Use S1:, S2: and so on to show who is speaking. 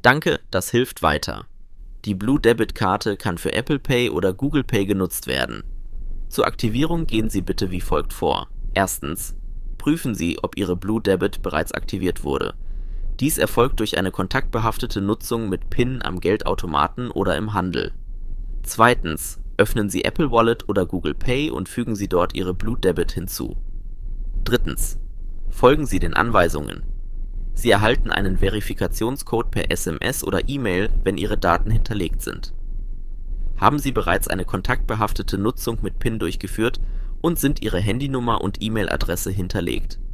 S1: Danke, das hilft weiter. Die Blue Debit Karte kann für Apple Pay oder Google Pay genutzt werden. Zur Aktivierung gehen Sie bitte wie folgt vor. Erstens. Prüfen Sie, ob Ihre Blue Debit bereits aktiviert wurde. Dies erfolgt durch eine kontaktbehaftete Nutzung mit PIN am Geldautomaten oder im Handel. Zweitens. Öffnen Sie Apple Wallet oder Google Pay und fügen Sie dort Ihre Blue Debit hinzu. Drittens. Folgen Sie den Anweisungen. Sie erhalten einen Verifikationscode per SMS oder E-Mail, wenn Ihre Daten hinterlegt sind. Haben Sie bereits eine kontaktbehaftete Nutzung mit PIN durchgeführt und sind Ihre Handynummer und E-Mail-Adresse hinterlegt.